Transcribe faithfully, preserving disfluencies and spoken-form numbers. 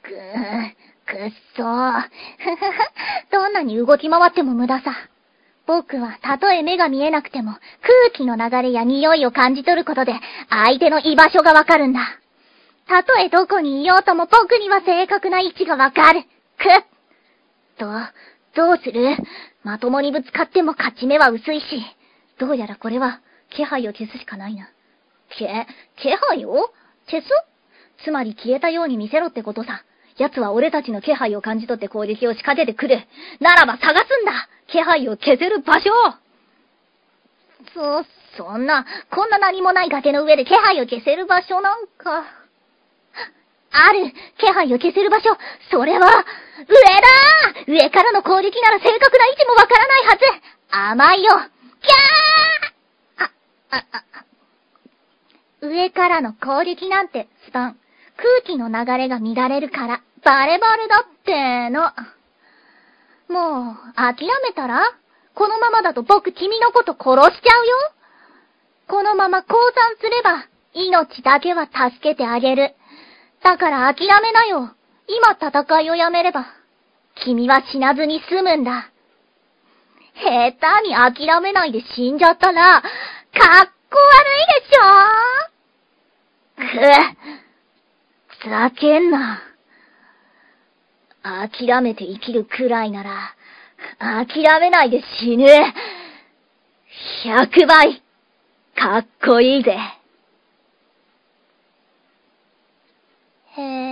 くー、くっそー。どんなに動き回っても無駄さ。僕はたとえ目が見えなくても空気の流れや匂いを感じ取ることで相手の居場所がわかるんだ。たとえどこにいようとも僕には正確な位置がわかる。くっ。ど、どうする？まともにぶつかっても勝ち目は薄いし、どうやらこれは気配を消すしかないな。け、気配を消す？つまり消えたように見せろってことさ。奴は俺たちの気配を感じ取って攻撃を仕掛けてくる。ならば探すんだ！気配を消せる場所を！そ、そんな、こんな何もない崖の上で気配を消せる場所なんか。ある！気配を消せる場所！それは、上だー！上からの攻撃なら正確な位置もわからないはず！甘いよ！キャー！あ、あ、あ、上からの攻撃なんて、スパン。空気の流れが乱れるから、バレバレだっての。もう、諦めたら？このままだと僕君のこと殺しちゃうよ。このまま降参すれば、命だけは助けてあげる。だから諦めなよ。今戦いをやめれば、君は死なずに済むんだ。下手に諦めないで死んじゃったら、かっこ悪いでしょ？くっ。ふざけんな。諦めて生きるくらいなら、諦めないで死ぬ。百倍、かっこいいぜ。へえ。